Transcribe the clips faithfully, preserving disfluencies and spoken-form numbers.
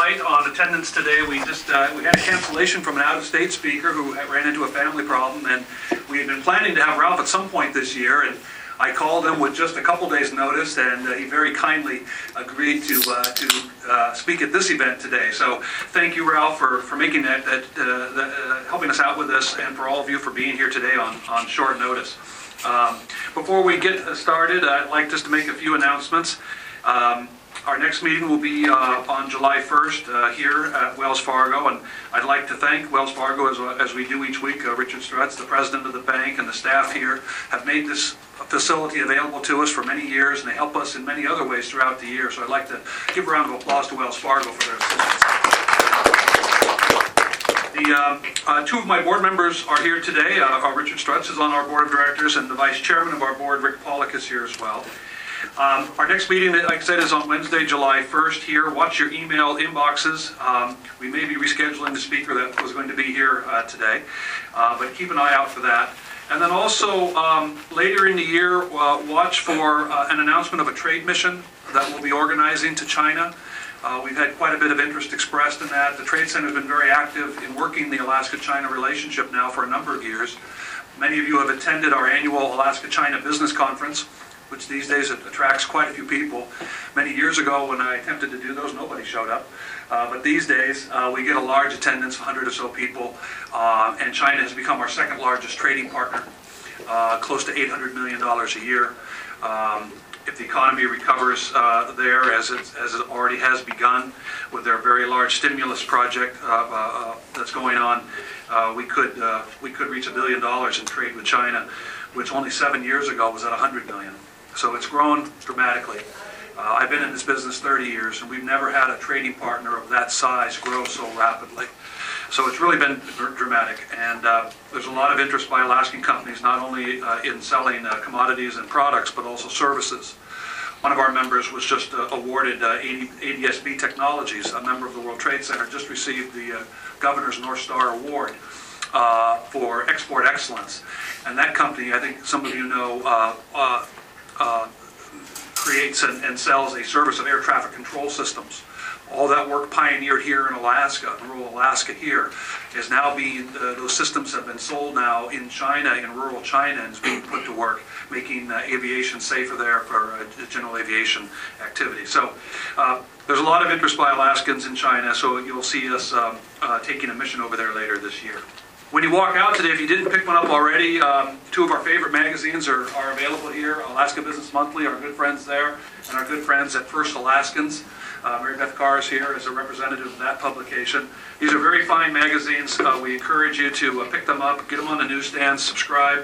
tight on attendance today. We just uh, we had a cancellation from an out-of-state speaker who ran into a family problem, and we had been planning to have Ralph at some point this year. And I called him with just a couple days' notice, and uh, he very kindly agreed to uh, to uh, speak at this event today. So thank you, Ralph, for for making that, that, uh, that uh, helping us out with this, and for all of you for being here today on on short notice. Um, before we get started, I'd like just to make a few announcements. Um, Our next meeting will be uh, on July first uh, here at Wells Fargo, and I'd like to thank Wells Fargo, as, as we do each week. Uh, Richard Strutz, the president of the bank, and the staff here have made this facility available to us for many years, and they help us in many other ways throughout the year. So I'd like to give a round of applause to Wells Fargo for their assistance. The, uh, uh, two of my board members are here today. Uh, uh, Richard Strutz is on our board of directors, and the vice chairman of our board, Rick Pollock, is here as well. Um, our next meeting, like I said, is on Wednesday, July first here. Watch your email inboxes. Um, we may be rescheduling the speaker that was going to be here uh, today, uh, but keep an eye out for that. And then also, um, later in the year, uh, watch for uh, an announcement of a trade mission that we'll be organizing to China. Uh, we've had quite a bit of interest expressed in that. The Trade Center has been very active in working the Alaska-China relationship now for a number of years. Many of you have attended our annual Alaska-China Business Conference, which these days attracts quite a few people. Many years ago, when I attempted to do those, nobody showed up. Uh, but these days, uh, we get a large attendance, one hundred or so people, uh, and China has become our second largest trading partner, uh, close to eight hundred million dollars a year. Um, if the economy recovers uh, there, as it, as it already has begun, with their very large stimulus project uh, uh, that's going on, uh, we could uh, we could reach a billion dollars in trade with China, which only seven years ago was at one hundred million. So it's grown dramatically. Uh, I've been in this business thirty years, and we've never had a trading partner of that size grow so rapidly. So it's really been dramatic, and uh, there's a lot of interest by Alaskan companies, not only uh, in selling uh, commodities and products, but also services. One of our members was just uh, awarded uh, A D S B Technologies, a member of the World Trade Center, just received the uh, Governor's North Star Award uh, for export excellence. And that company, I think some of you know, uh, uh, Uh, creates and, and sells a service of air traffic control systems. All that work pioneered here in Alaska, in rural Alaska here, is now being, uh, those systems have been sold now in China, in rural China, and is being put to work, making uh, aviation safer there for uh, general aviation activity. So uh, there's a lot of interest by Alaskans in China, so you'll see us um, uh, taking a mission over there later this year. When you walk out today, if you didn't pick one up already, um, two of our favorite magazines are, are available here. Alaska Business Monthly, our good friends there, and our good friends at First Alaskans. Uh, Mary Beth Carr is here as a representative of that publication. These are very fine magazines. Uh, we encourage you to uh, pick them up, get them on the newsstands, subscribe,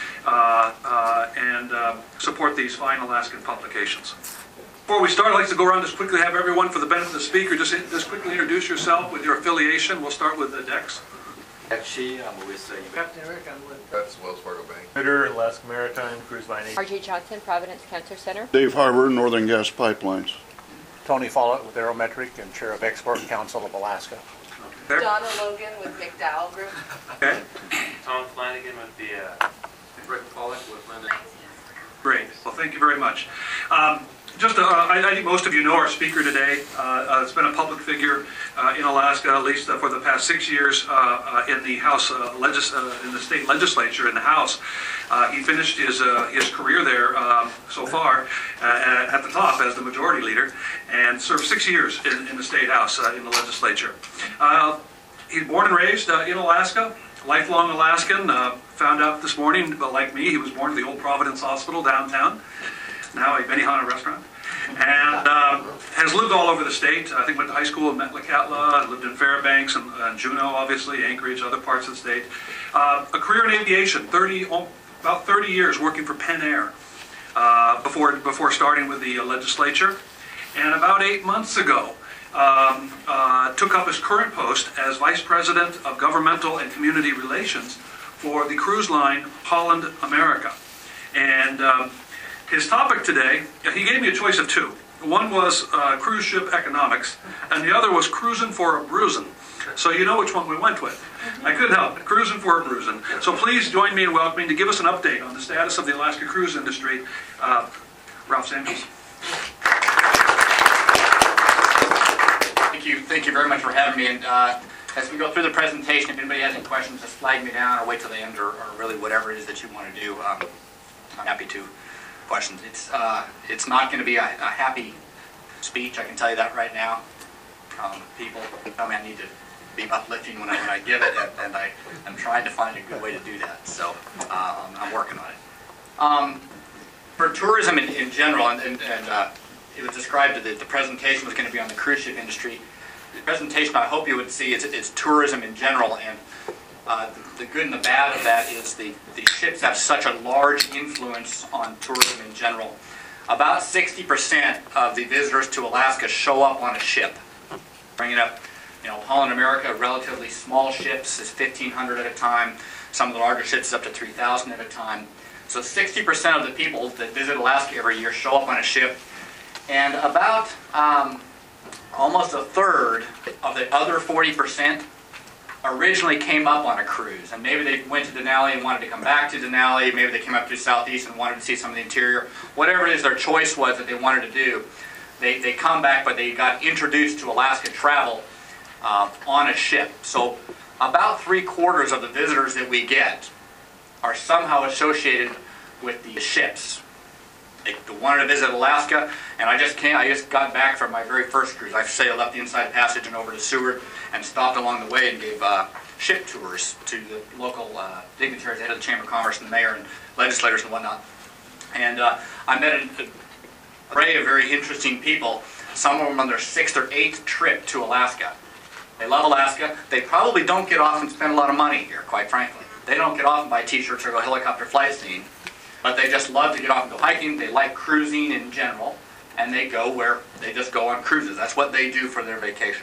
uh, uh, and uh, support these fine Alaskan publications. Before we start, I'd like to go around just quickly, have everyone, for the benefit of the speaker, just, just quickly introduce yourself with your affiliation. We'll start with uh, Dex. Actually, I'm with uh, Captain Eric, I'm with That's Wells Fargo Bank. Ritter, Alaska Maritime, Cruise Line R J Johnson, Providence Cancer Center. Dave Harbour, Northern Gas Pipelines. Tony Follett with Aerometric and Chair of Export Council of Alaska. Okay. Donna Logan with McDowell Group. Okay. Tom Flanagan with the uh, Rick Pollock with Linda. Great. Well, thank you very much. Um, Just, uh, I, I think most of you know our speaker today. Uh, uh, it's been a public figure uh, in Alaska, at least uh, for the past six years, uh, uh, in the House, uh, legis uh, in the state legislature in the House. Uh, he finished his uh, his career there um, so far uh, at the top as the majority leader, and served six years in, in the state House uh, in the legislature. Uh, he's born and raised uh, in Alaska. Lifelong Alaskan. Uh, found out this morning, but like me, he was born at the old Providence Hospital downtown. Now a Benihana restaurant, and uh, has lived all over the state. I think went to high school in Metlakatla, lived in Fairbanks and, and Juneau, obviously, Anchorage, other parts of the state. Uh, a career in aviation, thirty, about thirty years working for Penn Air uh, before, before starting with the uh, legislature. And about eight months ago, um, uh, took up his current post as Vice President of Governmental and Community Relations for the cruise line Holland America. And um, his topic today, he gave me a choice of two. One was uh, cruise ship economics, and the other was cruising for a bruising. So you know which one we went with. I couldn't help it, cruising for a bruising. So please join me in welcoming to give us an update on the status of the Alaska cruise industry, uh, Ralph Samuels. Thank you. thank you very much for having me. And uh, as we go through the presentation, if anybody has any questions, just flag me down or wait till the end, or, or really whatever it is that you want to do. Um, I'm happy to questions. It's uh, it's not going to be a, a happy speech. I can tell you that right now. Um, people tell me I need to be uplifting when I when I give it, and, and I am trying to find a good way to do that. So uh, I'm, I'm working on it. Um, for tourism in, in general, and, and, and uh, it was described that the presentation was going to be on the cruise ship industry. The presentation I hope you would see is, is tourism in general, and uh, the, the good and the bad of that is the, the ships have such a large influence on tourism in general. About sixty percent of the visitors to Alaska show up on a ship. Bring it up, you know, Holland America, relatively small ships, is fifteen hundred at a time. Some of the larger ships is up to three thousand at a time. So sixty percent of the people that visit Alaska every year show up on a ship. And about um, almost a third of the other forty percent originally came up on a cruise. And maybe they went to Denali and wanted to come back to Denali. Maybe they came up to Southeast and wanted to see some of the interior. Whatever it is their choice was that they wanted to do, they, they come back, but they got introduced to Alaska travel uh, on a ship. So about three quarters of the visitors that we get are somehow associated with the ships. They wanted to visit Alaska, and I just came, I just got back from my very first cruise. I sailed up the Inside Passage and over to Seward and stopped along the way and gave uh, ship tours to the local uh, dignitaries, the head of the Chamber of Commerce and the mayor and legislators and whatnot. And uh, I met an array of very interesting people, some of them on their sixth or eighth trip to Alaska. They love Alaska. They probably don't get off and spend a lot of money here, quite frankly. They don't get off and buy t-shirts or go helicopter flight scene. But they just love to get off and go hiking. They like cruising in general, and they go where they just go on cruises. That's what they do for their vacation.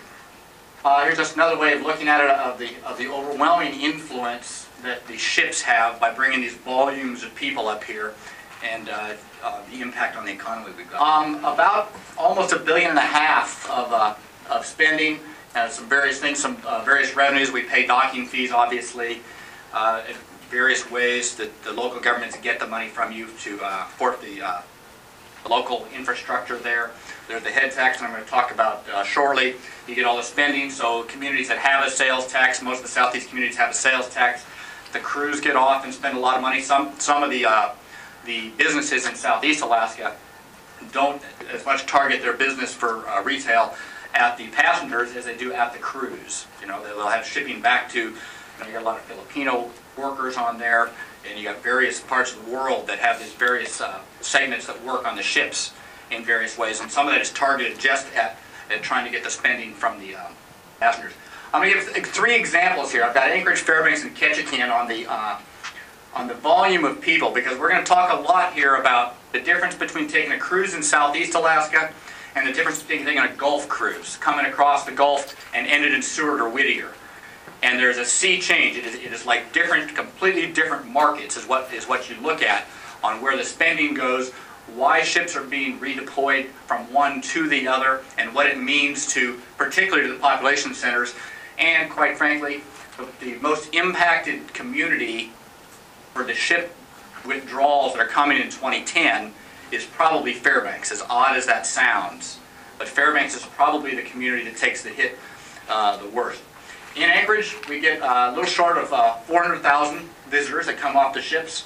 Uh, here's just another way of looking at it, of the of the overwhelming influence that the ships have by bringing these volumes of people up here, and uh, uh, the impact on the economy we've got. Um, about almost a billion and a half of uh, of spending, uh, some various things, some uh, various revenues. We pay docking fees, obviously. Uh, various ways that the local governments get the money from you to uh, support the, uh, the local infrastructure there. There's the head tax, and I'm going to talk about uh, shortly. You get all the spending, so communities that have a sales tax, most of the Southeast communities have a sales tax. The crews get off and spend a lot of money. Some, some of the, uh, the businesses in Southeast Alaska don't as much target their business for uh, retail at the passengers as they do at the cruise. You know, they'll have shipping back to, you know, you got a lot of Filipino workers on there, and you got various parts of the world that have these various uh, segments that work on the ships in various ways, and some of that is targeted just at, at trying to get the spending from the uh, passengers. I'm going to give three examples here. I've got Anchorage, Fairbanks, and Ketchikan on the uh, on the volume of people, because we're going to talk a lot here about the difference between taking a cruise in Southeast Alaska and the difference between taking a Gulf cruise, coming across the Gulf and ended in Seward or Whittier. And there's a sea change. It is, it is like different, completely different markets is what is what you look at on where the spending goes, why ships are being redeployed from one to the other, and what it means to, particularly to the population centers, and quite frankly, the, the most impacted community for the ship withdrawals that are coming in twenty ten is probably Fairbanks, as odd as that sounds. But Fairbanks is probably the community that takes the hit uh, the worst. In Anchorage, we get uh, a little short of uh, four hundred thousand visitors that come off the ships.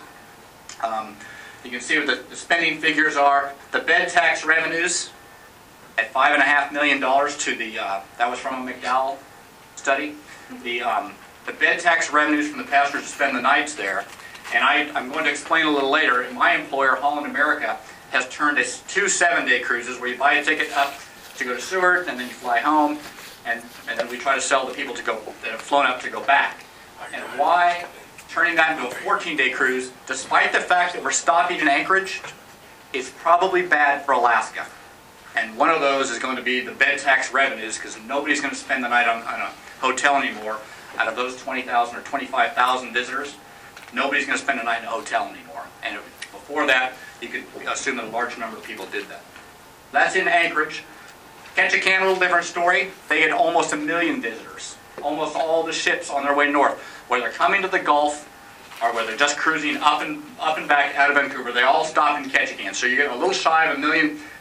Um, you can see what the, the spending figures are. The bed tax revenues at five and a half million dollars to the, uh, that was from a McDowell study. The, um, the bed tax revenues from the passengers to spend the nights there. And I, I'm going to explain a little later, my employer, Holland America, has turned us two seven-day cruises where you buy a ticket up to go to Seward, and then you fly home. And, and then we try to sell the people to go that have flown up to go back. And why turning that into a fourteen-day cruise, despite the fact that we're stopping in Anchorage, is probably bad for Alaska. And one of those is going to be the bed tax revenues, because nobody's going to spend the night on, on a hotel anymore. Out of those twenty thousand or twenty-five thousand visitors, nobody's going to spend a night in a hotel anymore. And it, before that, you could assume that a large number of people did that. That's in Anchorage. Ketchikan, a little different story. They get almost a million visitors. Almost all the ships on their way north, whether they're coming to the Gulf or whether they're just cruising up and up and back out of Vancouver, they all stop in Ketchikan. So you get a little shy of a million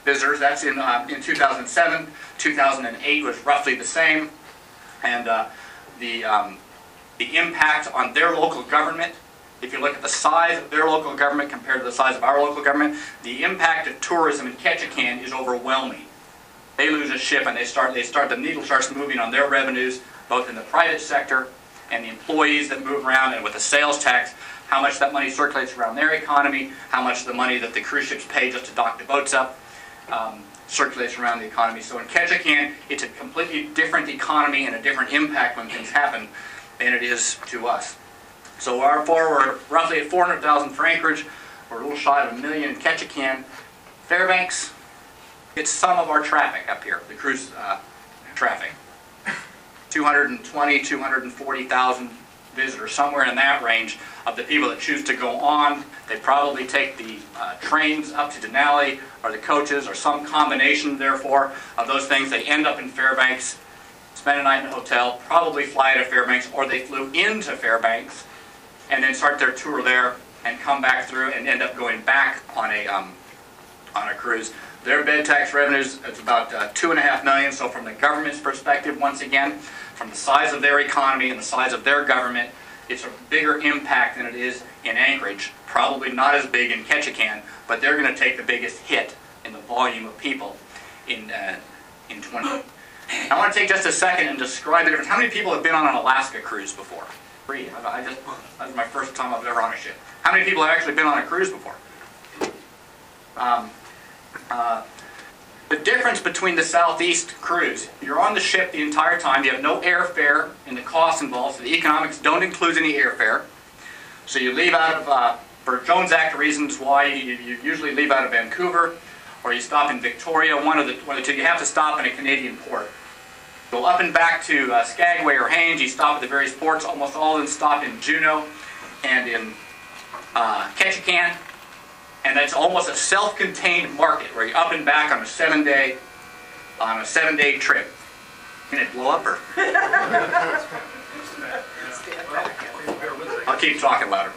visitors. That's in, uh, in two thousand seven. two thousand eight was roughly the same. And uh, the, um, the impact on their local government, if you look at the size of their local government compared to the size of our local government, the impact of tourism in Ketchikan is overwhelming. They lose a ship and they start, they start, the needle starts moving on their revenues, both in the private sector and the employees that move around, and with the sales tax, how much that money circulates around their economy, how much the money that the cruise ships pay just to dock the boats up um, circulates around the economy. So in Ketchikan, it's a completely different economy and a different impact when things happen than it is to us. So our four, we're roughly at four hundred thousand for Anchorage. We're a little shy of a million in Ketchikan. Fairbanks, it's some of our traffic up here, the cruise uh, traffic. two hundred twenty, two hundred forty thousand visitors, somewhere in that range of the people that choose to go on. They probably take the uh, trains up to Denali, or the coaches, or some combination, therefore, of those things. They end up in Fairbanks, spend a night in a hotel, probably fly to Fairbanks, or they flew into Fairbanks, and then start their tour there, and come back through, and end up going back on a, um, on a cruise. Their bed tax revenues, it's about uh, two and a half million. So from the government's perspective, once again, from the size of their economy and the size of their government, it's a bigger impact than it is in Anchorage. Probably not as big in Ketchikan, but they're going to take the biggest hit in the volume of people in uh, in twenty. I want to take just a second and describe the difference. How many people have been on an Alaska cruise before? Three. I just, that was my first time I was ever on a ship. How many people have actually been on a cruise before? Um, Uh, the difference between the Southeast cruise, you're on the ship the entire time, you have no airfare and the costs involved, so the economics don't include any airfare. So you leave out of, uh, for Jones Act reasons why, you, you usually leave out of Vancouver, or you stop in Victoria, one of the, one of the two. You have to stop in a Canadian port. Go up and back to uh, Skagway or Haines, you stop at the various ports, almost all of them stop in Juneau and in uh, Ketchikan. And that's almost a self-contained market where you're up and back on a seven-day, on a seven-day trip. Can it blow up or? I'll keep talking louder.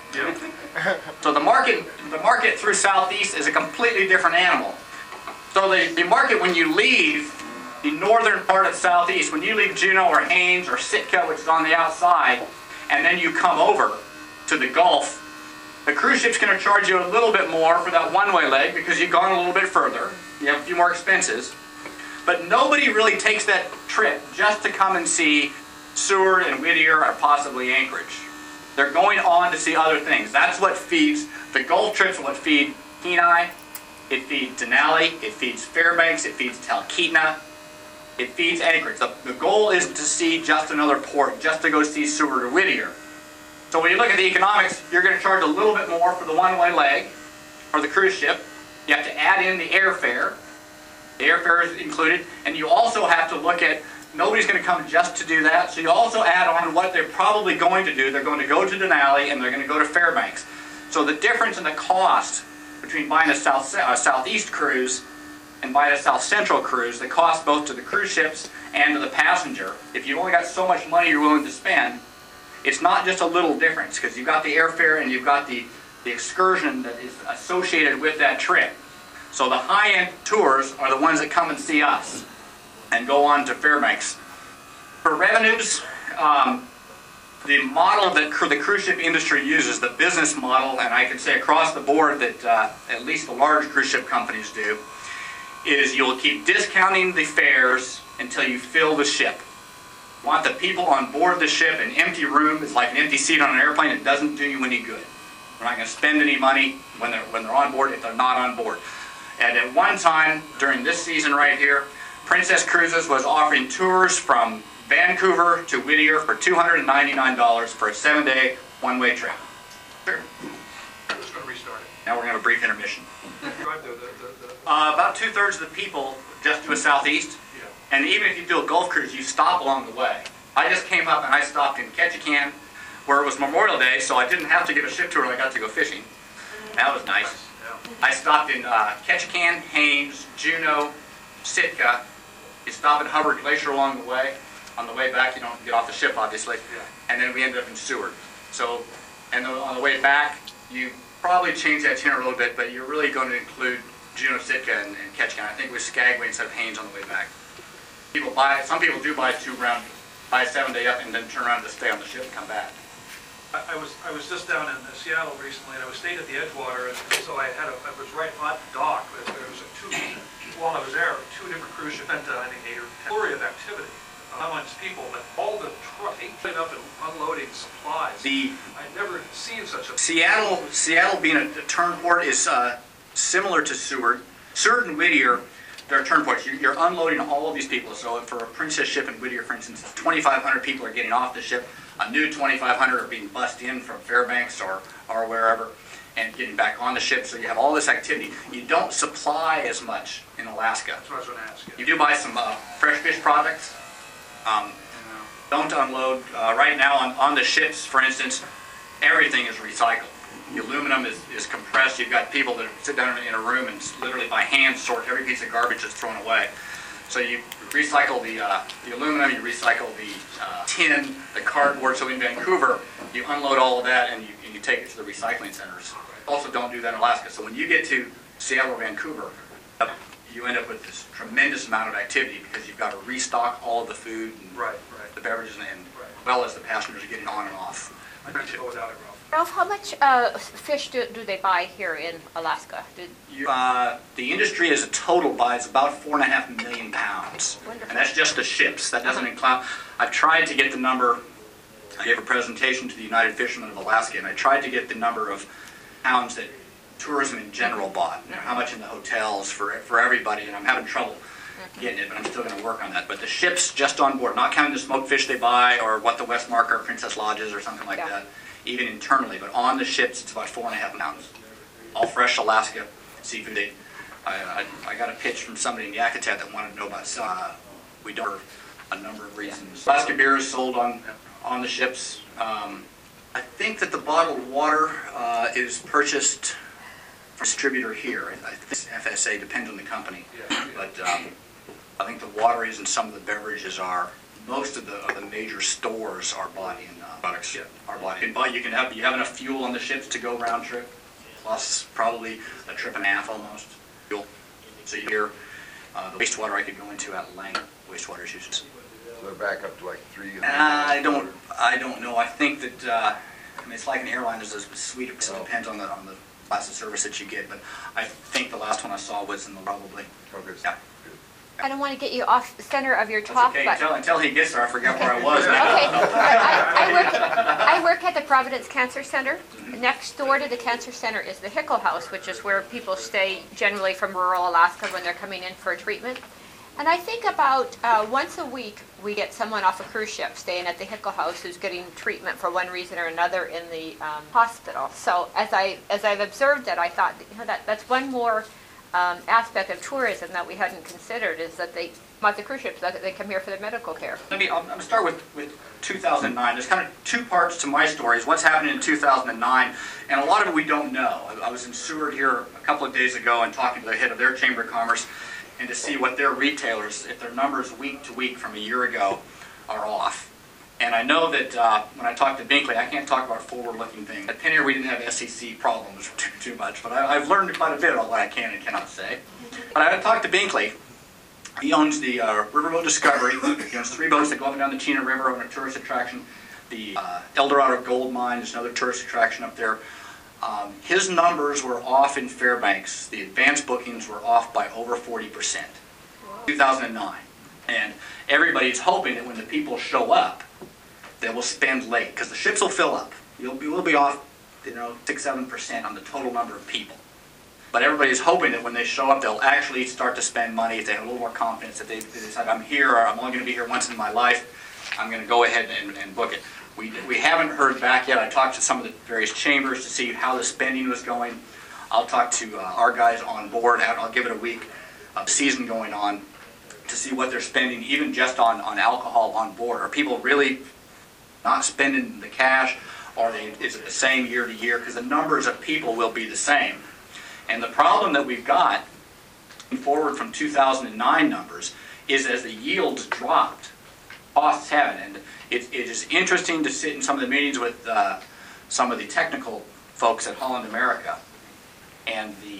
So the market, the market through Southeast is a completely different animal. So the, the market when you leave the northern part of Southeast, when you leave Juneau or Haines or Sitka, which is on the outside, and then you come over to the Gulf, the cruise ship's going to charge you a little bit more for that one-way leg because you've gone a little bit further. You have a few more expenses. But nobody really takes that trip just to come and see Seward and Whittier or possibly Anchorage. They're going on to see other things. That's what feeds, the Gulf trips what feed Kenai, it feeds Denali, it feeds Fairbanks, it feeds Talkeetna, it feeds Anchorage. The, the goal is to see just another port, just to go see Seward or Whittier. So when you look at the economics, you're going to charge a little bit more for the one-way leg, or the cruise ship. You have to add in the airfare. The airfare is included. And you also have to look at, nobody's going to come just to do that, so you also add on what they're probably going to do. They're going to go to Denali, and they're going to go to Fairbanks. So the difference in the cost between buying a South, uh, Southeast cruise and buying a South Central cruise, the cost both to the cruise ships and to the passenger, if you've only got so much money you're willing to spend, it's not just a little difference, because you've got the airfare and you've got the, the excursion that is associated with that trip. So the high-end tours are the ones that come and see us and go on to Fairbanks. For revenues, um, the model that cru the cruise ship industry uses, the business model, and I can say across the board that uh, at least the large cruise ship companies do, is you'll keep discounting the fares until you fill the ship. Want the people on board the ship. An empty room is like an empty seat on an airplane. It doesn't do you any good. We're not going to spend any money when they're, when they're on board if they're not on board. And at one time, during this season right here, Princess Cruises was offering tours from Vancouver to Whittier for two hundred ninety-nine dollars for a seven-day, one-way trip. Sure. I'm just going to restart it. Now we're going to have a brief intermission. Drive the, the, the, the, Uh, about two-thirds of the people just do a Southeast. And even if you do a Gulf cruise, you stop along the way. I just came up and I stopped in Ketchikan, where it was Memorial Day, so I didn't have to give a ship tour and I got to go fishing. That was nice. I stopped in uh, Ketchikan, Haines, Juneau, Sitka. You stop at Hubbard Glacier along the way. On the way back, you don't get off the ship, obviously. And then we ended up in Seward. So, and on the way back, you probably change that itinerary a little bit, but you're really going to include Juneau, Sitka, and, and Ketchikan. I think it was Skagway instead of Haines on the way back. People buy, some people do buy two round, buy a seven day up and then turn around to stay on the ship and come back. I I was, I was just down in Seattle recently, and I was stayed at the Edgewater, and so I had a, I was right on the dock, but there was a two, while I was there, two different cruise ships, spent, uh, I think, eight or ten, flurry of activity. Not much people, but all the truck, putting up and unloading supplies. The I'd never seen such a... Seattle, Seattle being a, a turn port is uh, similar to Seward. Seward and Whittier, they're turn ports. You're, you're unloading all of these people. So for a Princess ship in Whittier, for instance, twenty-five hundred people are getting off the ship. A new twenty-five hundred are being bussed in from Fairbanks or, or wherever and getting back on the ship. So you have all this activity. You don't supply as much in Alaska. That's what I was going to ask you. You do buy some uh, fresh fish products. Um, don't unload. Uh, right now on, on the ships, for instance, everything is recycled. The aluminum is, is compressed. You've got people that sit down in a room and literally by hand sort every piece of garbage that's thrown away. So you recycle the, uh, the aluminum, you recycle the uh, tin, the cardboard. So in Vancouver, you unload all of that and you, and you take it to the recycling centers. Also don't do that in Alaska. So when you get to Seattle or Vancouver, uh, you end up with this tremendous amount of activity because you've got to restock all of the food and Right, right. the beverages and, and Right. as well as the passengers are getting on and off. I think it without it, Ralph. Ralph, how much uh, fish do, do they buy here in Alaska? Do, You- Uh, the industry as a total buys about four and a half million pounds. Wonderful. And that's just the ships. That doesn't include, I've tried to get the number, I gave a presentation to the United Fishermen of Alaska, and I tried to get the number of pounds that tourism in general bought, you know, how much in the hotels for, for everybody, and I'm having trouble getting it, but I'm still going to work on that. But the ships just on board, not counting the smoked fish they buy or what the Westmark or Princess Lodges or something like Yeah. that, even internally, but on the ships it's about four and a half pounds. All fresh Alaska seafood. They, I, I, I got a pitch from somebody in Yakutat that wanted to know about uh, we don't for a number of reasons. Alaska beer is sold on on the ships. Um, I think that the bottled water uh, is purchased from a distributor here. I think F S A depends on the company, but um, I think the water is and some of the beverages are. Most of the, of the major stores are bought in uh, products. Yeah. Are bought in. But you can have you have enough fuel on the ships to go round trip, plus probably a trip and a half almost. Fuel. So you hear uh, the wastewater I could go into at length. Wastewater issues. So they're back up to like three. and- I don't, I don't know. I think that, uh, I mean, it's like an airline, there's a suite, it depends on the, on the class of service that you get, but I think the last one I saw was in the probably. Okay. Yeah. I don't want to get you off the center of your That's talk, okay, but... until, until he gets there, I forget where I was. Okay, I, I, work, I work at the Providence Cancer Center. Next door to the Cancer Center is the Hickle House, which is where people stay generally from rural Alaska when they're coming in for a treatment. And I think about uh, once a week we get someone off a cruise ship staying at the Hickle House who's getting treatment for one reason or another in the um, hospital. So as I as I've observed that, I thought, you know, that that's one more um, aspect of tourism that we hadn't considered, is that they about the cruise ships, that they come here for their medical care. Let me, I'm going to start with, with two thousand nine. There's kind of two parts to my story, is what's happening in two thousand nine, and a lot of it we don't know. I, I was in Seward here a couple of days ago and talking to the head of their Chamber of Commerce, and to see what their retailers, if their numbers week to week from a year ago are off. And I know that uh, when I talk to Binkley, I can't talk about forward-looking things. At Pinner, we didn't have S E C problems too, too much, but I, I've learned quite a bit on what I can and cannot say. But I talked to Binkley. He owns the uh, Riverboat Discovery. He owns three boats that go up and down the Chena River on a tourist attraction. The uh, El Dorado Gold Mine is another tourist attraction up there. Um, his numbers were off in Fairbanks. The advance bookings were off by over forty percent. two thousand nine. And everybody's hoping that when the people show up, they will spend late, because the ships will fill up. You'll be, we'll be off, you know, six, seven percent on the total number of people. But everybody's hoping that when they show up, they'll actually start to spend money if they have a little more confidence that they, they decide, I'm here, or I'm only going to be here once in my life, I'm going to go ahead and, and book it. We, we haven't heard back yet. I talked to some of the various chambers to see how the spending was going. I'll talk to uh, our guys on board. I'll give it a week of season going on to see what they're spending, even just on, on alcohol on board. Are people really not spending the cash, or they, is it the same year to year? Because the numbers of people will be the same. And the problem that we've got forward from two thousand nine numbers is as the yields dropped, costs haven't. And it, it is interesting to sit in some of the meetings with uh, some of the technical folks at Holland America, and the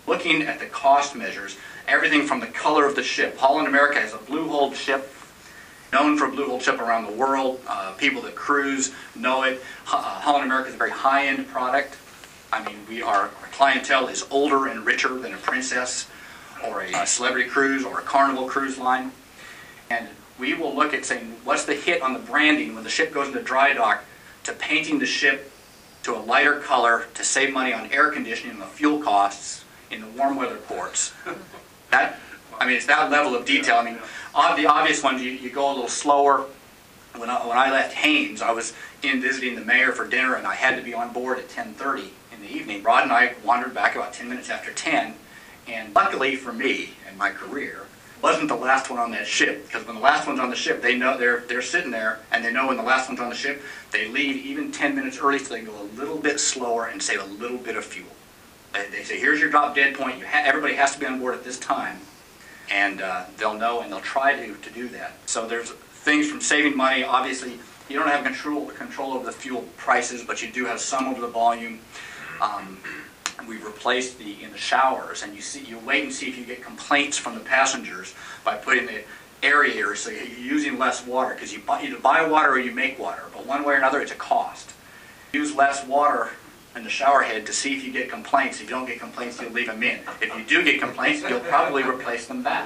looking at the cost measures, everything from the color of the ship. Holland America has a blue-hulled ship, known for a blue-hulled ship around the world. Uh, people that cruise know it. Uh, Holland America is a very high-end product. I mean, we are, our clientele is older and richer than a Princess or a, a Celebrity Cruise or a Carnival Cruise Line. And we will look at saying, what's the hit on the branding when the ship goes into dry dock, to painting the ship to a lighter color to save money on air conditioning and the fuel costs in the warm weather ports. That, I mean, it's that level of detail. I mean, ob the obvious ones, you, you go a little slower. When I, when I left Haynes, I was in visiting the mayor for dinner, and I had to be on board at ten thirty in the evening. Rod and I wandered back about ten minutes after ten, and luckily for me and my career, wasn't the last one on that ship, because when the last one's on the ship, they know they're they're sitting there, and they know when the last one's on the ship, they leave even ten minutes early so they can go a little bit slower and save a little bit of fuel. They, they say, here's your drop dead point. You ha everybody has to be on board at this time, and uh, they'll know, and they'll try to to do that. So there's things from saving money. Obviously, you don't have control control over the fuel prices, but you do have some over the volume. Um, We've replaced the in the showers, and you see you wait and see if you get complaints from the passengers by putting the aerator, so you're using less water, because you buy, either buy water or you make water, but one way or another it's a cost. Use less water in the shower head to see if you get complaints. If you don't get complaints, you'll leave them in. If you do get complaints, you'll probably replace them back.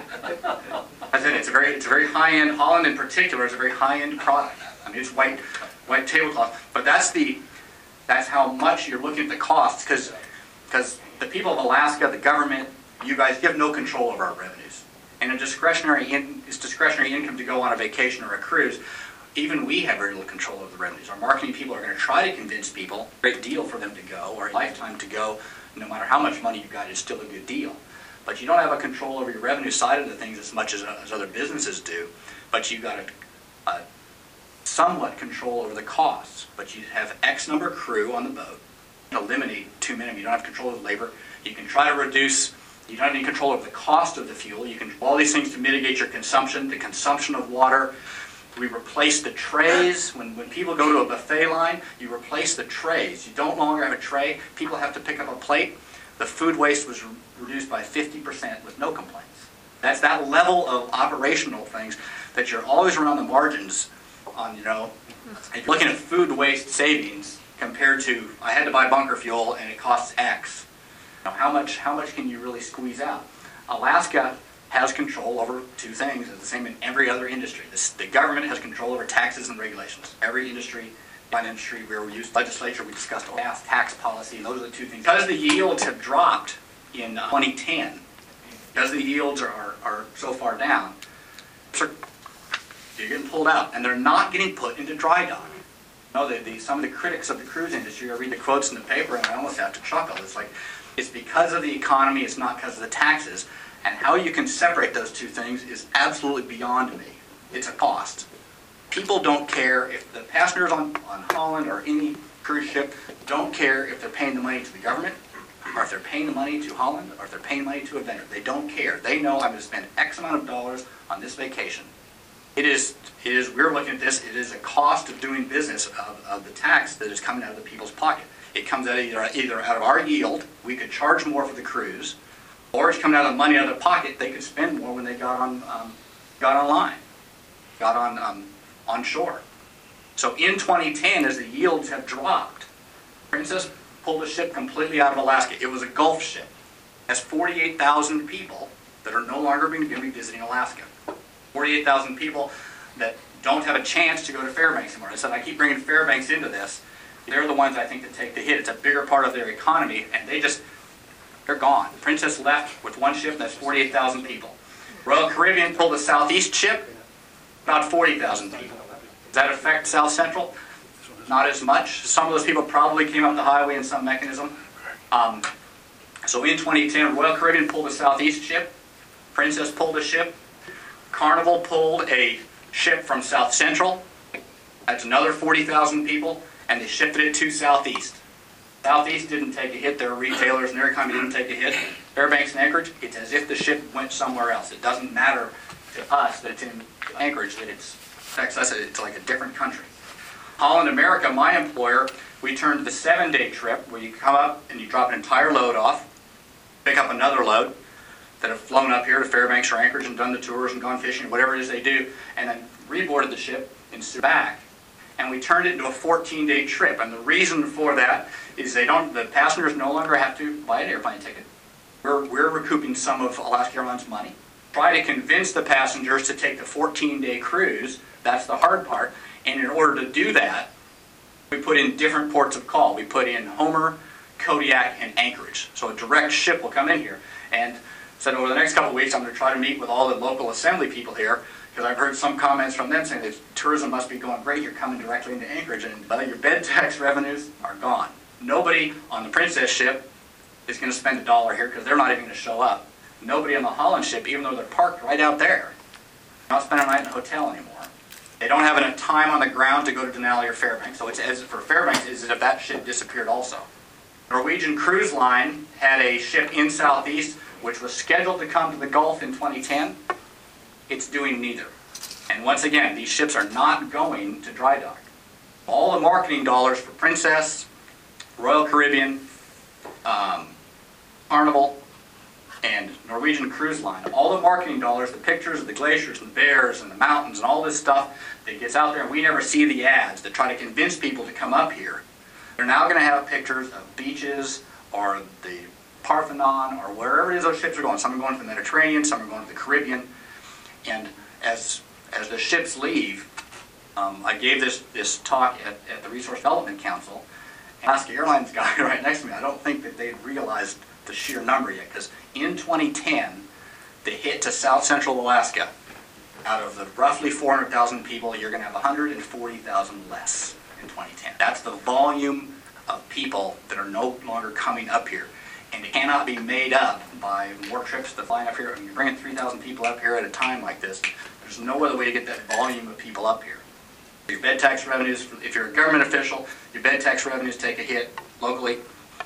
I said it's a very it's a very high-end. Holland in particular is a very high-end product. I mean, it's white white tablecloth, but that's the that's how much you're looking at the costs, because. Because the people of Alaska, the government, you guys, you have no control over our revenues. And a discretionary in, it's discretionary income to go on a vacation or a cruise. Even we have very little control over the revenues. Our marketing people are going to try to convince people, great deal for them to go, or a lifetime to go, no matter how much money you've got, it's still a good deal. But you don't have a control over your revenue side of the things as much as, as other businesses do. But you've got a, a somewhat control over the costs. But you have X number of crew on the boat. Eliminate two minimum. You don't have control of the labor. You can try to reduce, you don't have any control of the cost of the fuel. You can do all these things to mitigate your consumption, the consumption of water. We replace the trays. When, when people go to a buffet line, you replace the trays. You don't no longer have a tray. People have to pick up a plate. The food waste was re reduced by fifty percent with no complaints. That's that level of operational things that you're always around the margins on, you know. If you're looking at food waste savings, compared to, I had to buy bunker fuel and it costs X. Now, how much, how much can you really squeeze out? Alaska has control over two things. It's the same in every other industry. This, the government has control over taxes and regulations. Every industry, one industry where we use legislature, we discussed gas tax policy, and those are the two things. Because the yields have dropped in uh, twenty ten, because the yields are, are, are so far down, so you're getting pulled out, and they're not getting put into dry dock. No, the, the, some of the critics of the cruise industry, I read the quotes in the paper and I almost have to chuckle. It's like, it's because of the economy, it's not because of the taxes. And how you can separate those two things is absolutely beyond me. It's a cost. People don't care if the passengers on, on Holland or any cruise ship don't care if they're paying the money to the government, or if they're paying the money to Holland, or if they're paying money to a vendor. They don't care. They know I'm going to spend X amount of dollars on this vacation. It is, it is, we're looking at this, it is a cost of doing business of, of the tax that is coming out of the people's pocket. It comes out either, either out of our yield, we could charge more for the cruise, or it's coming out of the money out of their pocket. They could spend more when they got on, um, got online, got on, um, on shore. So in twenty ten, as the yields have dropped, Princess pulled a ship completely out of Alaska. It was a Gulf ship. It has forty-eight thousand people that are no longer going to be visiting Alaska. forty-eight thousand people that don't have a chance to go to Fairbanks anymore. I said, I keep bringing Fairbanks into this. They're the ones I think that take the hit. It's a bigger part of their economy, and they just, they're gone. Princess left with one ship, and that's forty-eight thousand people. Royal Caribbean pulled the Southeast ship, about forty thousand people. Does that affect South Central? Not as much. Some of those people probably came up the highway in some mechanism. Um, so in twenty ten, Royal Caribbean pulled the Southeast ship, Princess pulled a ship, Carnival pulled a ship from South Central. That's another forty thousand people, and they shifted it to Southeast. Southeast didn't take a hit. Their retailers and their economy didn't take a hit. Fairbanks and Anchorage, it's as if the ship went somewhere else. It doesn't matter to us that it's in Anchorage, that it's affects us. It's like a different country. Holland America, my employer, we turned the seven-day trip where you come up and you drop an entire load off. pick up another load that have flown up here to Fairbanks or Anchorage and done the tours and gone fishing, whatever it is they do, and then reboarded the ship and stood back. And we turned it into a fourteen-day trip. And the reason for that is they don't, the passengers no longer have to buy an airplane ticket. We're, we're recouping some of Alaska Airlines' money. Try to convince the passengers to take the fourteen-day cruise. That's the hard part. And in order to do that, we put in different ports of call. We put in Homer, Kodiak, and Anchorage. So a direct ship will come in here. And so over the next couple of weeks, I'm going to try to meet with all the local assembly people here, because I've heard some comments from them saying that tourism must be going great. You're coming directly into Anchorage, and uh, your bed tax revenues are gone. Nobody on the Princess ship is going to spend a dollar here because they're not even going to show up. Nobody on the Holland ship, even though they're parked right out there, not spend a night in a hotel anymore. They don't have enough time on the ground to go to Denali or Fairbanks. So it's as for Fairbanks, is as if that ship disappeared also. Norwegian Cruise Line had a ship in Southeast which was scheduled to come to the Gulf in twenty ten. It's doing neither. And once again, these ships are not going to dry dock. All the marketing dollars for Princess, Royal Caribbean, um, Carnival, and Norwegian Cruise Line, all the marketing dollars, the pictures of the glaciers and the bears and the mountains and all this stuff that gets out there, and we never see the ads that try to convince people to come up here. They're now going to have pictures of beaches or the Parthenon or wherever it is those ships are going. Some are going to the Mediterranean, some are going to the Caribbean. And as as the ships leave, um, I gave this, this talk at, at the Resource Development Council. Alaska Airlines guy right next to me, I don't think that they'd realized the sheer number yet, because in twenty ten, the hit to South Central Alaska, out of the roughly four hundred thousand people, you're going to have one hundred forty thousand less in twenty ten. That's the volume of people that are no longer coming up here. And it cannot be made up by more trips to flying up here. When you're bringing three thousand people up here at a time like this, there's no other way to get that volume of people up here. Your bed tax revenues, if you're a government official, your bed tax revenues take a hit locally.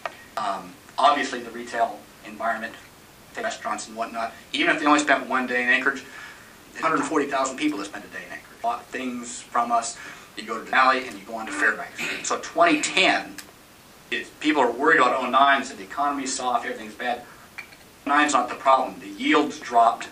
Um, obviously, the retail environment, the restaurants and whatnot, even if they only spent one day in Anchorage, one hundred forty thousand people that spent a day in Anchorage bought things from us. You go to Denali and you go on to Fairbanks. So twenty ten, is, people are worried about oh nine, so the economy's soft, everything's bad. oh nine's not the problem. The yields dropped,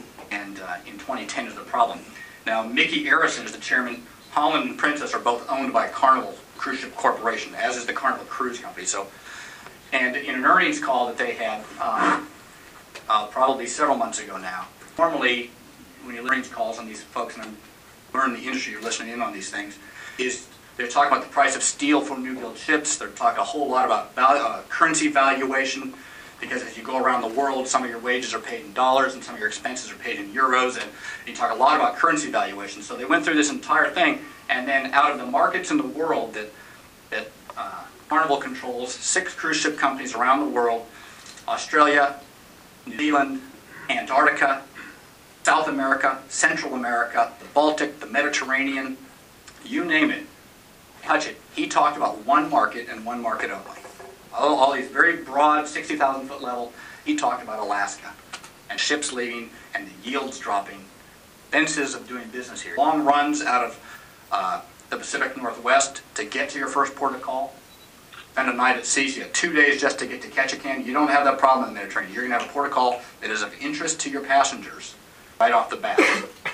and uh, in twenty ten is the problem. Now, Mickey Arison is the chairman. Holland and Princess are both owned by Carnival Cruise Ship Corporation, as is the Carnival Cruise Company. So, and in an earnings call that they had um, uh, probably several months ago now, normally when you earnings calls on these folks, and I'm learning the industry, you're listening in on these things, is they're talking about the price of steel for new build ships. They're talking a whole lot about value, uh, currency valuation, because as you go around the world, some of your wages are paid in dollars and some of your expenses are paid in euros, and you talk a lot about currency valuation. So they went through this entire thing, and then out of the markets in the world that, that uh, Carnival controls, six cruise ship companies around the world, Australia, New Zealand, Antarctica, South America, Central America, the Baltic, the Mediterranean, you name it, touch it. He talked about one market and one market only. All, all these very broad sixty thousand foot level, he talked about Alaska and ships leaving and the yields dropping, expenses of doing business here. Long runs out of uh, the Pacific Northwest to get to your first port of call. Spend a night at sea, so you have two days just to get to Ketchikan. You don't have that problem in the Mediterranean. You're going to have a port of call that is of interest to your passengers right off the bat.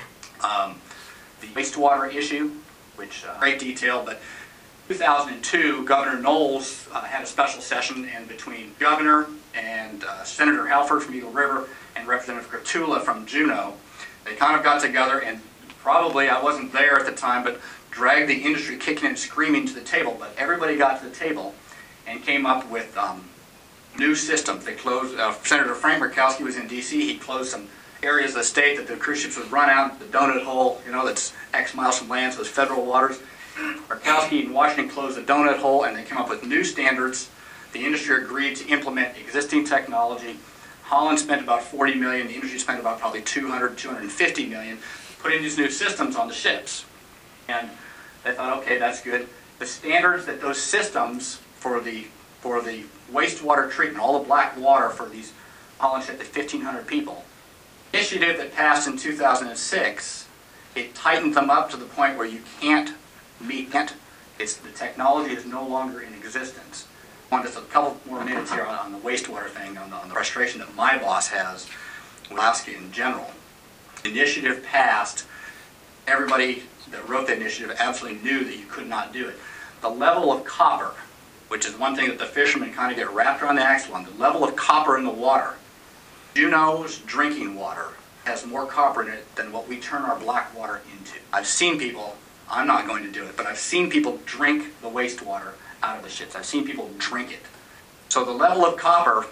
Um, the wastewater issue, which uh, great detail, but two thousand two, Governor Knowles uh, had a special session, and between Governor and uh, Senator Halford from Eagle River and Representative Gratula from Juneau, they kind of got together and probably, I wasn't there at the time, but dragged the industry kicking and screaming to the table. But everybody got to the table and came up with um, new systems. They closed, uh, Senator Frank Murkowski was in D C, he closed some areas of the state that the cruise ships would run out, the donut hole, you know, that's X miles from land, so it's federal waters. Murkowski in Washington closed the donut hole, and they came up with new standards. The industry agreed to implement existing technology. Holland spent about forty million dollars, the industry spent about probably two hundred, two hundred fifty million dollars putting these new systems on the ships. And they thought, okay, that's good. The standards that those systems for the for the wastewater treatment, all the black water for these Holland ships, the fifteen hundred people, initiative that passed in two thousand six, it tightened them up to the point where you can't meet it. It's, the technology is no longer in existence. want just a couple more minutes here on, on the wastewater thing, on the, on the frustration that my boss has with Alaska in general. The initiative passed. Everybody that wrote the initiative absolutely knew that you could not do it. The level of copper, which is one thing that the fishermen kind of get wrapped around the axle on, the level of copper in the water. Juneau's drinking water has more copper in it than what we turn our black water into. I've seen people, I'm not going to do it, but I've seen people drink the wastewater out of the ships. I've seen people drink it. So the level of copper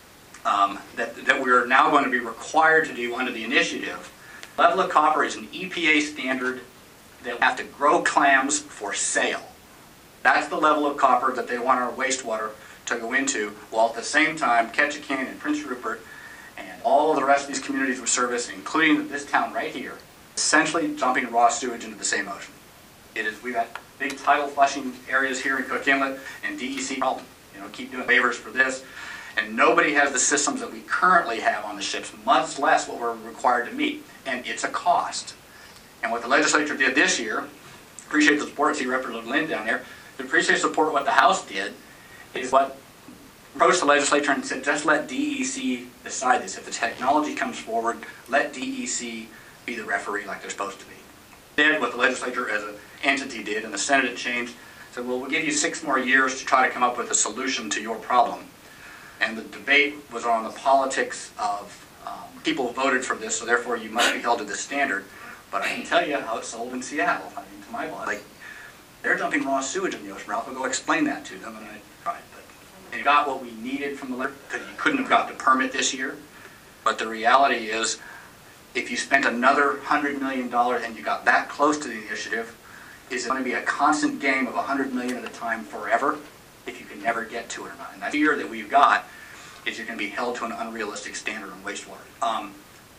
um, that, that we're now going to be required to do under the initiative, level of copper is an E P A standard that we have to grow clams for sale. That's the level of copper that they want our wastewater to go into, while at the same time Ketchikan and Prince Rupert and all the rest of these communities we service, including this town right here, essentially dumping raw sewage into the same ocean. It is, we've got big tidal flushing areas here in Cook Inlet, and D E C problem. You know, keep doing waivers for this, and nobody has the systems that we currently have on the ships, much less what we're required to meet, and it's a cost. And what the legislature did this year, appreciate the support, see Representative Lynn down there, to appreciate support what the House did, is what approached the legislature and said, just let D E C decide this. If the technology comes forward, let D E C be the referee like they're supposed to be. Did what the legislature as an entity did, and the Senate had changed, said, well, we'll give you six more years to try to come up with a solution to your problem. And the debate was on the politics of um, people voted for this, so therefore you must be held to this standard. But I can tell you how it's sold in Seattle. I mean, to my boss, like, they're dumping raw sewage in the ocean. Ralph will go explain that to them, and I tried. But they got what we needed from the letter, because you couldn't have got the permit this year. But the reality is, if you spent another one hundred million dollars and you got that close to the initiative, is it going to be a constant game of one hundred million dollars at a time forever if you can never get to it or not? And the fear that we've got is you're going to be held to an unrealistic standard on wastewater. Um,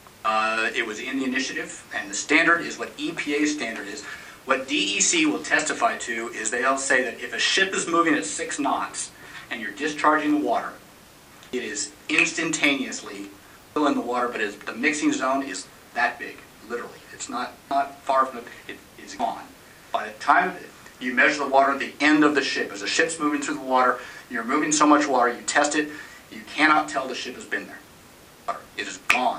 uh, it was in the initiative, and the standard is what E P A's standard is. What D E C will testify to is they'll say that if a ship is moving at six knots and you're discharging the water, it is instantaneously still in the water, but it's, the mixing zone is that big, literally. It's not, not far from the, it, it's gone. By the time you measure the water at the end of the ship, as the ship's moving through the water, you're moving so much water, you test it, you cannot tell the ship has been there. It is gone.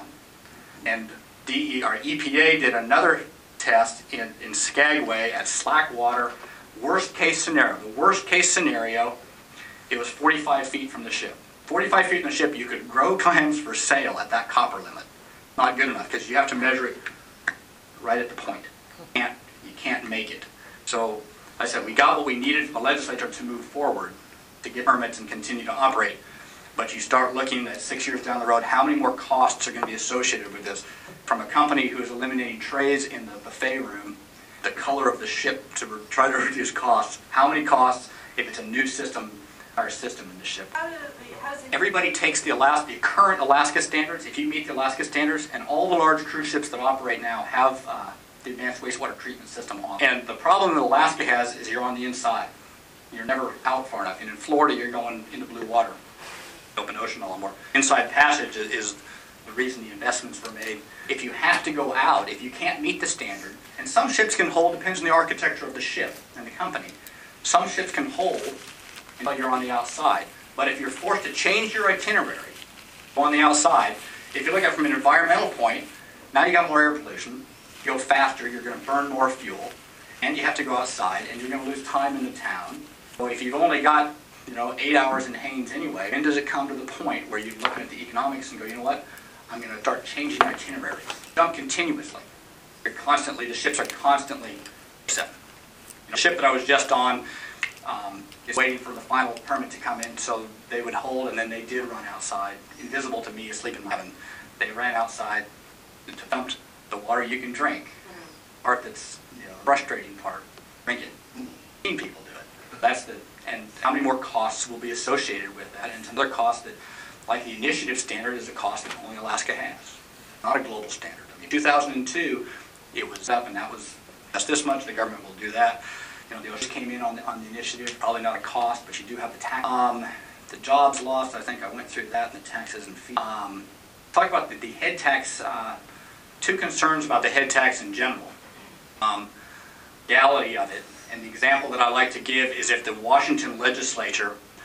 And D E, or E P A did another test in, in Skagway at slack water, worst case scenario. The worst case scenario, it was forty-five feet from the ship. forty-five feet from the ship, you could grow clams for sale at that copper limit. Not good enough, because you have to measure it right at the point. You can't, you can't make it. So I said, we got what we needed from the legislature to move forward, to get permits and continue to operate. But you start looking at six years down the road, how many more costs are going to be associated with this? From a company who is eliminating trays in the buffet room, the color of the ship to re try to reduce costs, how many costs if it's a new system, our system in the ship? Everybody takes the, Alaska, the current Alaska standards. If you meet the Alaska standards, and all the large cruise ships that operate now have uh, the advanced wastewater treatment system on. And the problem that Alaska has is you're on the inside. You're never out far enough. And in Florida, you're going into blue water, open ocean a lot more. Inside passage is, is the reason the investments were made. If you have to go out, if you can't meet the standard, and some ships can hold, depends on the architecture of the ship and the company. Some ships can hold until you're on the outside. But if you're forced to change your itinerary on the outside, if you look at it from an environmental point, now you got more air pollution, you go faster, you're going to burn more fuel, and you have to go outside, and you're going to lose time in the town. So if you've only got, you know, eight hours in Haines anyway, when does it come to the point where you're looking at the economics and go, you know what, I'm going to start changing my itinerary. Dump continuously. You're constantly, the ships are constantly set. You know, the ship that I was just on, um, is waiting for the final permit to come in, so they would hold, and then they did run outside, invisible to me, asleep in heaven. They ran outside to dump the water you can drink. Part that's, you know, frustrating part. Drink it. Seen people do it. That's the, and how many more costs will be associated with that? And another cost that, like the initiative standard, is a cost that only Alaska has, not a global standard. I mean, two thousand two, it was up, and that was just this much. The government will do that. You know, the O S H A came in on the, on the initiative, probably not a cost, but you do have the tax. Um, the jobs lost, I think I went through that, and the taxes and fees. Um, talk about the, the head tax, uh, two concerns about the head tax in general. Um, reality of it, and the example that I like to give is if the Washington legislature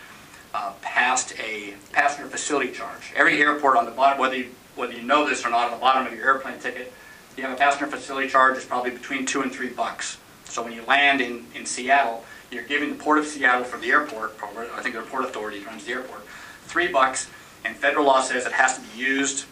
uh, passed a passenger facility charge. Every airport on the bottom, whether you, whether you know this or not, on the bottom of your airplane ticket, you have a passenger facility charge. It's probably between two and three bucks. So when you land in, in Seattle, you're giving the Port of Seattle for the airport, or I think the Port Authority runs the airport, three bucks, and federal law says it has to be used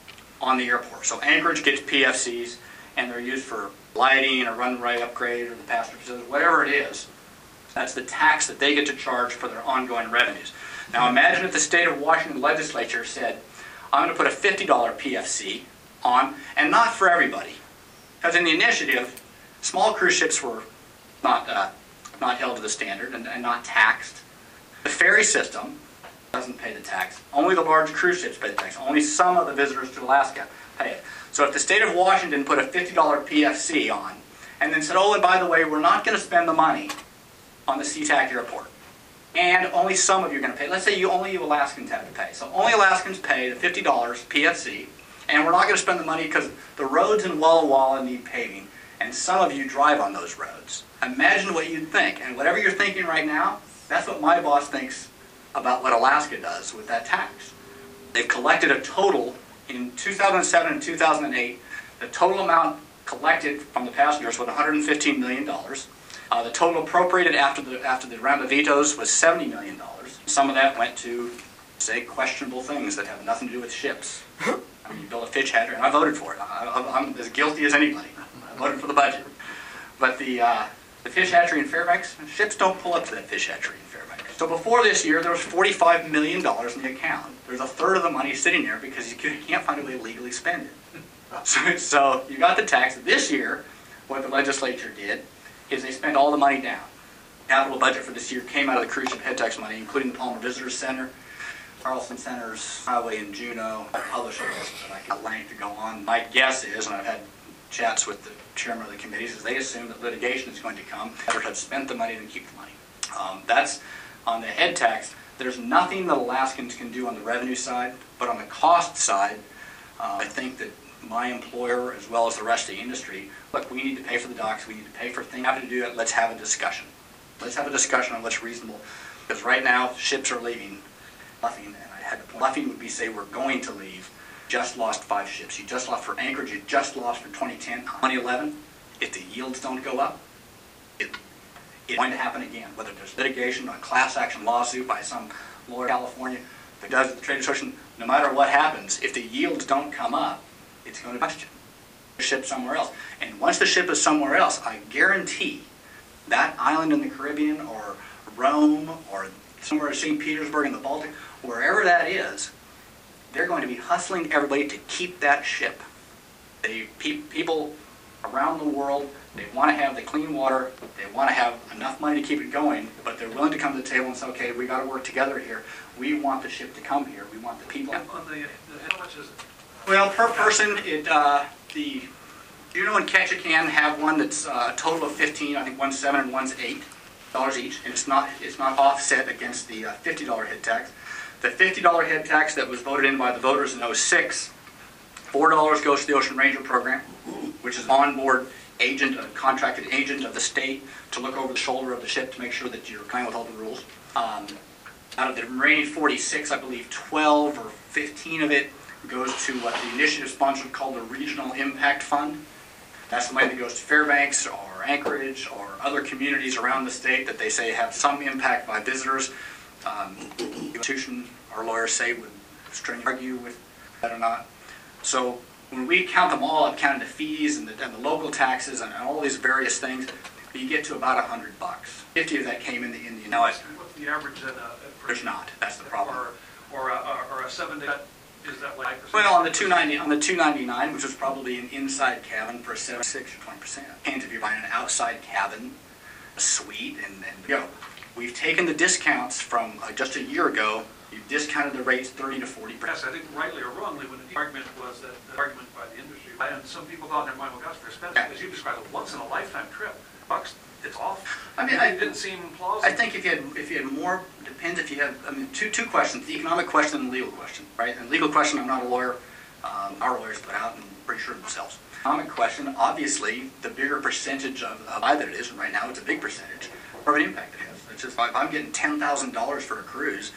on the airport. So Anchorage gets P F Cs, and they're used for lighting or runway upgrade or the passenger facility, whatever it is. That's the tax that they get to charge for their ongoing revenues. Now imagine if the state of Washington legislature said, I'm going to put a fifty dollar P F C on, and not for everybody. Because in the initiative, small cruise ships were not, uh, not held to the standard and, and not taxed. The ferry system doesn't pay the tax. Only the large cruise ships pay the tax. Only some of the visitors to Alaska pay it. So if the state of Washington put a fifty dollar P F C on, and then said, oh, and by the way, we're not going to spend the money on the SeaTac airport, and only some of you are going to pay. Let's say you only you Alaskans have to pay. So only Alaskans pay the fifty dollars P F C, and we're not going to spend the money because the roads in Walla Walla need paving, and some of you drive on those roads. Imagine what you'd think, and whatever you're thinking right now, that's what my boss thinks about what Alaska does with that tax. They've collected a total, in two thousand seven and two thousand eight, the total amount collected from the passengers was one hundred fifteen million dollars. Uh, the total appropriated after the after the round of vetoes was seventy million dollars. Some of that went to, say, questionable things that have nothing to do with ships. I mean, you build a fish hatchery, and I voted for it. I, I'm as guilty as anybody. I voted for the budget. But the, uh, the fish hatchery in Fairbanks, ships don't pull up to that fish hatchery in Fairbanks. So before this year, there was forty-five million dollars in the account. There's a third of the money sitting there because you can't find a way to legally spend it. So, so you got the tax. This year, what the legislature did is they spent all the money down. Capital budget for this year came out of the cruise ship head tax money, including the Palmer Visitors Center, Carlson Center's Highway in Juneau. I publish a list, but I got length to go on. My guess is, and I've had chats with the chairman of the committees, is they assume that litigation is going to come. Better have spent the money than keep the money. Um, that's on the head tax. There's nothing that Alaskans can do on the revenue side, but on the cost side, uh, I think that my employer, as well as the rest of the industry, look, we need to pay for the docks, we need to pay for things, have to do it, let's have a discussion. Let's have a discussion on what's reasonable, because right now, ships are leaving. Bluffing, and I had to point, bluffing would be say we're going to leave. Just lost five ships. You just lost for Anchorage, you just lost for twenty ten, twenty eleven. If the yields don't go up, it, it's going to happen again, whether there's litigation, a class action lawsuit by some lawyer in California, if it does the trade association, no matter what happens, if the yields don't come up, it's going to question the ship somewhere else. And once the ship is somewhere else, I guarantee that island in the Caribbean or Rome or somewhere in Saint Petersburg in the Baltic, wherever that is, they're going to be hustling everybody to keep that ship. They, pe people around the world, they want to have the clean water, they want to have enough money to keep it going, but they're willing to come to the table and say, okay, we got to work together here. We want the ship to come here. We want the people. On the, the, how much is it? Well, per person, it uh, the Juneau and Ketchikan have one that's uh, a total of fifteen. I think one's seven and one's eight dollars each, and it's not it's not offset against the uh, fifty dollar head tax. The fifty dollar head tax that was voted in by the voters in oh six, four dollars goes to the Ocean Ranger program, which is an onboard agent, a contracted agent of the state to look over the shoulder of the ship to make sure that you're complying with all the rules. Um, out of the remaining forty-six, I believe twelve or fifteen of it goes to what the initiative sponsor called the Regional Impact Fund. That's the money that goes to Fairbanks or Anchorage or other communities around the state that they say have some impact by visitors. Um, the institution, our lawyers say, would string argue with that or not. So when we count them all up, counting the fees and the, and the local taxes and all these various things, you get to about a hundred bucks. Fifty of that came in the in the. Now, What's the average then? Uh, there's not. That's the problem. Or, or, a, or a seven day. Is that like five percent? Well, on the two ninety, on the two ninety-nine, which was probably an inside cabin for seventy-six or twenty percent. And if you're buying an outside cabin, a suite, and, and you know, we've taken the discounts from uh, just a year ago. You've discounted the rates thirty to forty percent. Yes, I think rightly or wrongly, when the argument was that the argument by the industry, and some people thought in their mind, well, gosh, for expensive, Yeah. as you described, a once in a lifetime trip. Bucks, it's off. I mean, it I- didn't seem plausible. I think if you had, if you had more, depends if you have, I mean, two, two questions, the economic question and the legal question, right? And legal question, I'm not a lawyer, um, our lawyers put out and pretty sure of themselves. Economic question, obviously, the bigger percentage of, of either it is, and right now it's a big percentage, of an impact it has. It's just, if I'm getting ten thousand dollars for a cruise,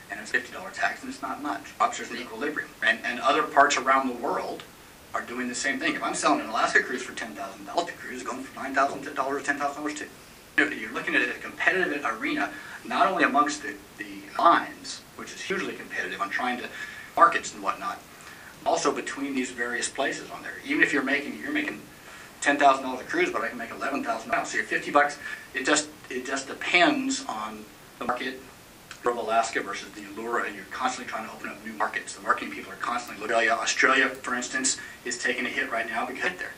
and it's a fifty dollar tax, and it's not much. There's an equilibrium. And, and other parts around the world are doing the same thing. If I'm selling an Alaska cruise for ten thousand dollars, the cruise is going for nine thousand dollars, ten thousand dollars too. You're looking at a competitive arena, not only amongst the, the lines, which is hugely competitive on trying to markets and whatnot, also between these various places on there. Even if you're making, you're making ten thousand dollars a cruise, but I can make eleven thousand dollars. So you're fifty bucks, it just, it just depends on the market of Alaska versus the allure, and you're constantly trying to open up new markets. The marketing people are constantly looking. Australia, for instance, is taking a hit right now because there.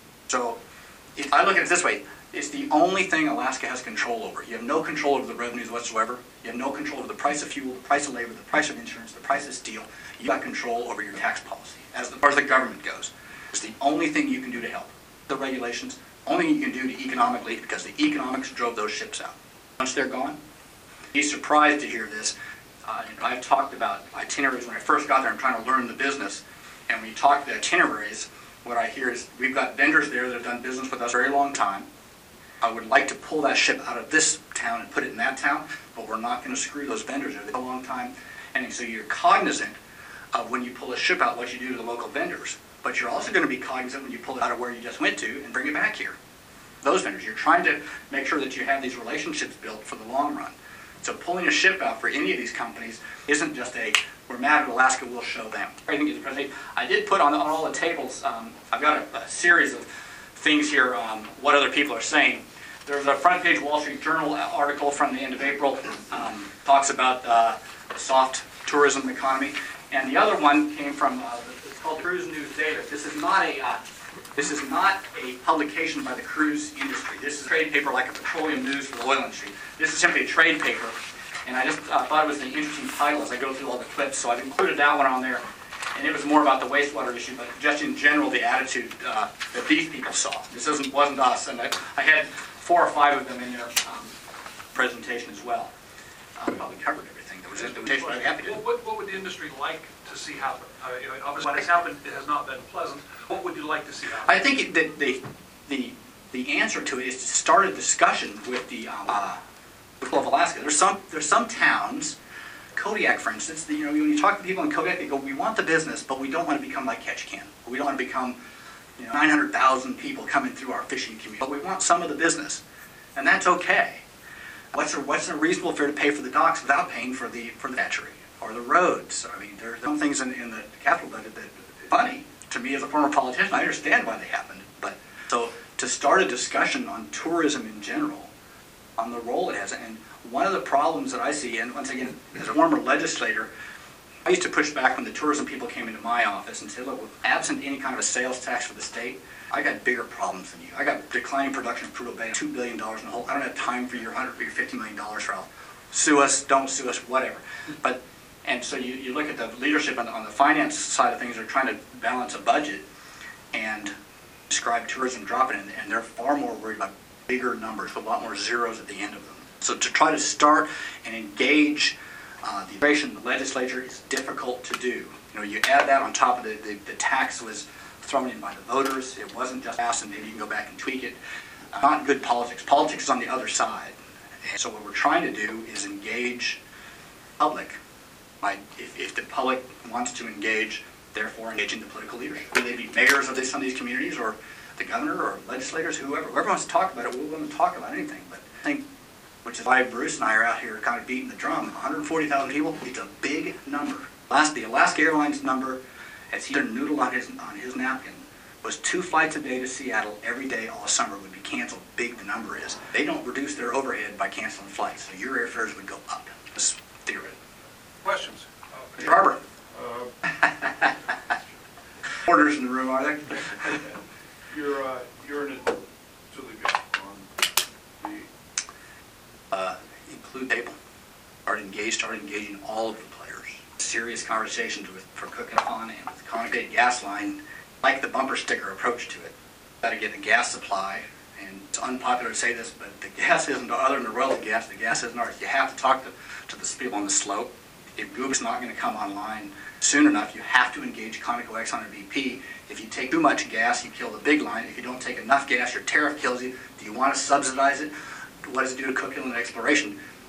So if I look at it this way, it's the only thing Alaska has control over. You have no control over the revenues whatsoever. You have no control over the price of fuel, the price of labor, the price of insurance, the price of steel. You have control over your tax policy as far as the government goes. It's the only thing you can do to help. The regulations, only thing you can do to economically, because the economics drove those ships out. Once they're gone, be surprised to hear this. Uh, you know, I've talked about itineraries when I first got there. I'm trying to learn the business, and when you talk the itineraries, what I hear is we've got vendors there that have done business with us a very long time. I would like to pull that ship out of this town and put it in that town, but we're not going to screw those vendors there. They've been a long time, and so you're cognizant of when you pull a ship out what you do to the local vendors, but you're also going to be cognizant when you pull it out of where you just went to and bring it back here. Those vendors, you're trying to make sure that you have these relationships built for the long run. So pulling a ship out for any of these companies isn't just a, we're mad at Alaska, we'll show them. I think it's present. I did put on, on all the tables, um, I've got a, a series of things here, um, what other people are saying. There's a front page Wall Street Journal article from the end of April, um, talks about uh, the soft tourism economy. And the other one came from, uh, it's called Cruise News Daily. This is not a, uh, this is not a publication by the cruise industry. This is a trade paper like a petroleum news for the oil industry. This is simply a trade paper. And I just uh, thought it was an interesting title as I go through all the clips, so I've included that one on there. And it was more about the wastewater issue, but just in general, the attitude uh, that these people saw. This isn't, wasn't us, and I, I had four or five of them in their um, presentation as well. I probably covered everything that was in the presentation. I'm happy to. What, what would the industry like to see happen? Uh, you know, obviously, what has happened, it has not been pleasant. What would you like to see happen? I think it, that the, the, the answer to it is to start a discussion with the um, uh, people of Alaska. There's some, there's some towns, Kodiak, for instance, the, you know, when you talk to people in Kodiak, they go, we want the business, but we don't want to become like Ketchikan. We don't want to become, you know, nine hundred thousand people coming through our fishing community, but we want some of the business, and that's okay. What's a, what's a reasonable fare to pay for the docks without paying for the for the hatchery or the roads? I mean, there's some things in, in the capital budget that are funny to me as a former politician. I understand why they happened, but so to start a discussion on tourism in general, on the role it has, and one of the problems that I see, and once again, as a former legislator, I used to push back when the tourism people came into my office and said, look, absent any kind of a sales tax for the state, I got bigger problems than you. I got declining production of Prudhoe Bay, two billion dollars in the hole. I don't have time for your one hundred or your fifty million dollars for I'll sue us, don't sue us, whatever. But, and so you, you look at the leadership on the, on the finance side of things, they're trying to balance a budget and describe tourism dropping, and, and they're far more worried about bigger numbers with a lot more zeros at the end of them. So to try to start and engage uh, the administration, the legislature is difficult to do. You know, you add that on top of the, the, the tax was thrown in by the voters. It wasn't just passed, and maybe you can go back and tweak it. Uh, not good politics. Politics is on the other side. And so what we're trying to do is engage public. By, if, if the public wants to engage, therefore engaging the political leadership. Whether they be mayors of this, some of these communities, or the governor, or legislators, whoever. Whoever wants to talk about it, we're willing to talk about anything. But I think, which is why Bruce and I are out here kind of beating the drum. one hundred forty thousand people, it's a big number. Last, the Alaska Airlines number, as he noodled on his, on his napkin, was two flights a day to Seattle every day all summer would be canceled. Big the number is. They don't reduce their overhead by canceling flights, so your airfares would go up. That's theoretical. Questions? Mister Harbor. Uh, Orders in the room, are there? You're, uh, you're in it to the good on the, Uh, include table. Start engaged, start engaging all of the players. Serious conversations with for cooking on and with Conoco gas line, like the bumper sticker approach to it. Got to get a gas supply, and it's unpopular to say this, but the gas isn't, other than the royalty gas, the gas isn't ours. You have to talk to, to the people on the slope. If Goob's not going to come online soon enough, you have to engage Conoco, Exxon, and B P. If you take too much gas, you kill the big line. If you don't take enough gas, your tariff kills you. Do you want to subsidize it? What does it do to Cook Inlet exploration?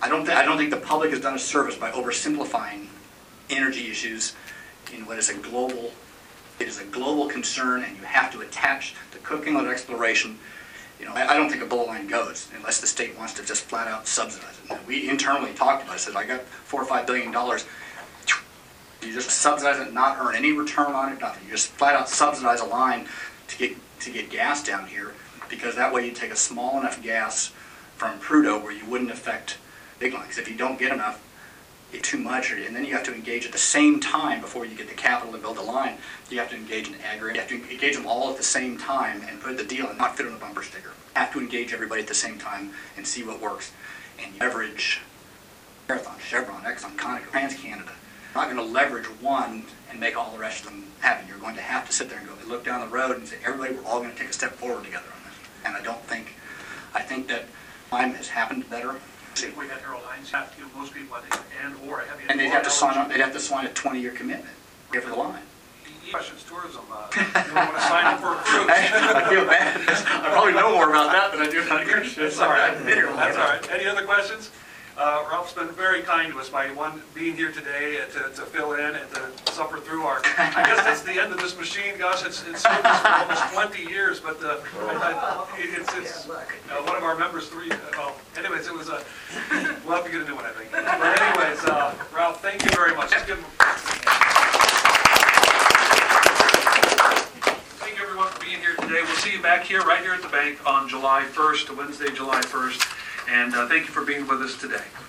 I don't, thi- I don't think the public has done a service by oversimplifying energy issues in what is a global, it is a global concern, and you have to attach the cooking and exploration. You know, I, I don't think a bullet line goes unless the state wants to just flat out subsidize it. Now, we internally talked about it, said, I got four or five billion dollars. You just subsidize it, not earn any return on it, nothing. You just flat out subsidize a line to get, to get gas down here, because that way you take a small enough gas from Prudhoe where you wouldn't affect big lines. If you don't get enough, it's too much, or- and then you have to engage at the same time before you get the capital to build a line. You have to engage in aggregate, you have to engage them all at the same time and put the deal and not fit on a bumper sticker. You have to engage everybody at the same time and see what works. And you leverage Marathon, Chevron, Exxon, Conoco, TransCanada. You're not going to leverage one and make all the rest of them happen. You're going to have to sit there and go, look down the road and say, everybody, we're all going to take a step forward together on this. And I don't think, I think that time has happened better. If we had Harold Hines, have to give most people, I think, and or a heavy. And they'd have to sign up, they'd have to sign a twenty-year commitment here for the line. Questions, tourism, uh, you want to sign up for a cruise? I feel bad. I probably know more about that than I do about cruise ships. That's all right. I've been here long That's all enough. right. Any other questions? Uh, Ralph's been very kind to us by one, being here today uh, to, to fill in and to suffer through our, I guess that's the end of this machine. Gosh, it's, it's served us for almost twenty years, but uh, I, I, it's, it's uh, one of our members, three, uh, well, anyways, it was a, we'll have to get a new one, I think. But anyways, uh, Ralph, thank you very much. Let's give him. Thank you everyone for being here today. We'll see you back here, right here at the bank on July first, Wednesday, July first. And uh, thank you for being with us today.